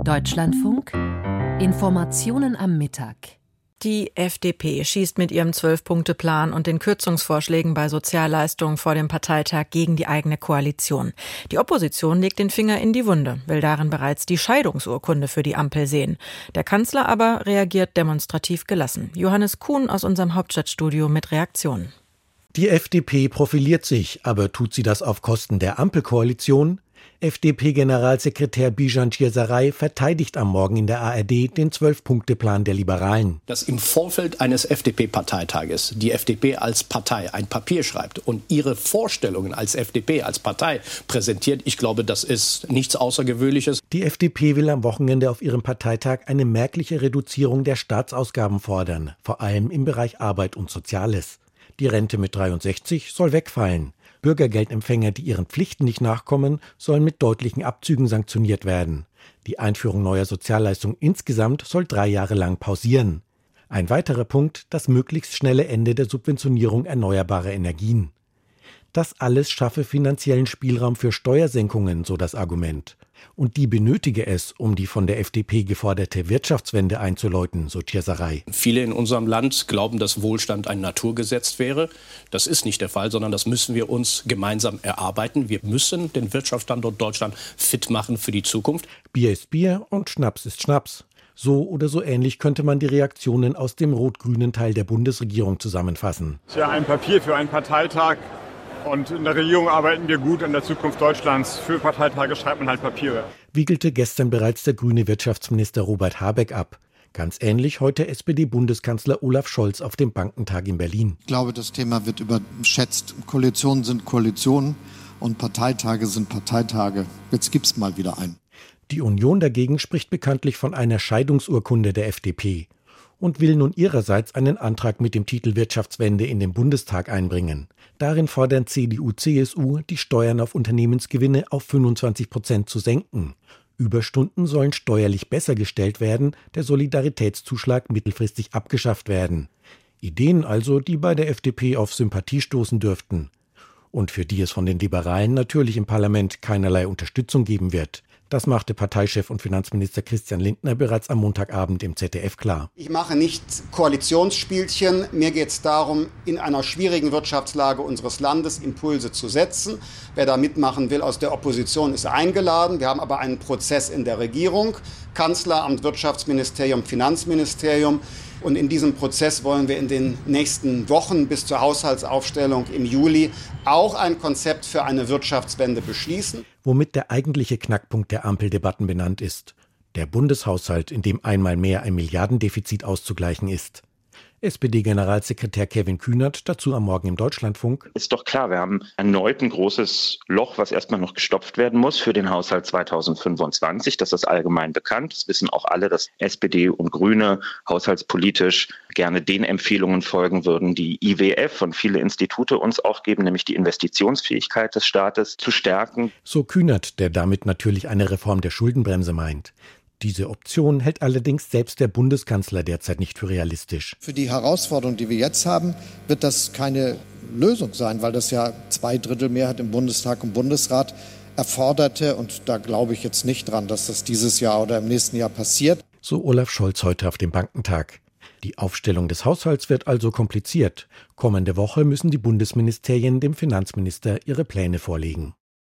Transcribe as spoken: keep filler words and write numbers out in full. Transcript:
Deutschlandfunk. Informationen am Mittag. Die F D P schießt mit ihrem Zwölf-Punkte-Plan und den Kürzungsvorschlägen bei Sozialleistungen vor dem Parteitag gegen die eigene Koalition. Die Opposition legt den Finger in die Wunde, will darin bereits die Scheidungsurkunde für die Ampel sehen. Der Kanzler aber reagiert demonstrativ gelassen. Johannes Kuhn aus unserem Hauptstadtstudio mit Reaktionen. Die F D P profiliert sich, aber tut sie das auf Kosten der Ampelkoalition? F D P-Generalsekretär Bijan Csieszary verteidigt am Morgen in der A R D den Zwölf-Punkte-Plan der Liberalen. Dass im Vorfeld eines F D P-Parteitages die F D P als Partei ein Papier schreibt und ihre Vorstellungen als F D P, als Partei präsentiert, ich glaube, das ist nichts Außergewöhnliches. Die F D P will am Wochenende auf ihrem Parteitag eine merkliche Reduzierung der Staatsausgaben fordern, vor allem im Bereich Arbeit und Soziales. Die Rente mit dreiundsechzig soll wegfallen. Bürgergeldempfänger, die ihren Pflichten nicht nachkommen, sollen mit deutlichen Abzügen sanktioniert werden. Die Einführung neuer Sozialleistungen insgesamt soll drei Jahre lang pausieren. Ein weiterer Punkt, das möglichst schnelle Ende der Subventionierung erneuerbarer Energien. Das alles schaffe finanziellen Spielraum für Steuersenkungen, so das Argument. Und die benötige es, um die von der F D P geforderte Wirtschaftswende einzuläuten, so Csieszary. Viele in unserem Land glauben, dass Wohlstand ein Naturgesetz wäre. Das ist nicht der Fall, sondern das müssen wir uns gemeinsam erarbeiten. Wir müssen den Wirtschaftsstandort Deutschland fit machen für die Zukunft. Bier ist Bier und Schnaps ist Schnaps. So oder so ähnlich könnte man die Reaktionen aus dem rot-grünen Teil der Bundesregierung zusammenfassen. Das ist ja ein Papier für einen Parteitag. Und in der Regierung arbeiten wir gut an der Zukunft Deutschlands. Für Parteitage schreibt man halt Papiere. Wiegelte gestern bereits der grüne Wirtschaftsminister Robert Habeck ab. Ganz ähnlich heute S P D-Bundeskanzler Olaf Scholz auf dem Bankentag in Berlin. Ich glaube, das Thema wird überschätzt. Koalitionen sind Koalitionen und Parteitage sind Parteitage. Jetzt gibt's mal wieder einen. Die Union dagegen spricht bekanntlich von einer Scheidungsurkunde der F D P und will nun ihrerseits einen Antrag mit dem Titel Wirtschaftswende in den Bundestag einbringen. Darin fordern C D U C S U, die Steuern auf Unternehmensgewinne auf fünfundzwanzig Prozent zu senken. Überstunden sollen steuerlich besser gestellt werden, der Solidaritätszuschlag mittelfristig abgeschafft werden. Ideen also, die bei der F D P auf Sympathie stoßen dürften. Und für die es von den Liberalen natürlich im Parlament keinerlei Unterstützung geben wird. Das machte Parteichef und Finanzminister Christian Lindner bereits am Montagabend im Z D F klar. Ich mache nicht Koalitionsspielchen. Mir geht es darum, in einer schwierigen Wirtschaftslage unseres Landes Impulse zu setzen. Wer da mitmachen will aus der Opposition, ist eingeladen. Wir haben aber einen Prozess in der Regierung. Kanzleramt, Wirtschaftsministerium, Finanzministerium. Und in diesem Prozess wollen wir in den nächsten Wochen bis zur Haushaltsaufstellung im Juli auch ein Konzept für eine Wirtschaftswende beschließen. Womit der eigentliche Knackpunkt der Ampeldebatten benannt ist. Der Bundeshaushalt, in dem einmal mehr ein Milliardendefizit auszugleichen ist. S P D-Generalsekretär Kevin Kühnert dazu am Morgen im Deutschlandfunk. Ist doch klar, wir haben erneut ein großes Loch, was erstmal noch gestopft werden muss für den Haushalt zweitausendfünfundzwanzig. Das ist allgemein bekannt. Das wissen auch alle, dass S P D und Grüne haushaltspolitisch gerne den Empfehlungen folgen würden, die I W F und viele Institute uns auch geben, nämlich die Investitionsfähigkeit des Staates zu stärken. So Kühnert, der damit natürlich eine Reform der Schuldenbremse meint. Diese Option hält allerdings selbst der Bundeskanzler derzeit nicht für realistisch. Für die Herausforderung, die wir jetzt haben, wird das keine Lösung sein, weil das ja zwei Drittel Mehrheit im Bundestag und Bundesrat erforderte. Und da glaube ich jetzt nicht dran, dass das dieses Jahr oder im nächsten Jahr passiert. So Olaf Scholz heute auf dem Bankentag. Die Aufstellung des Haushalts wird also kompliziert. Kommende Woche müssen die Bundesministerien dem Finanzminister ihre Pläne vorlegen.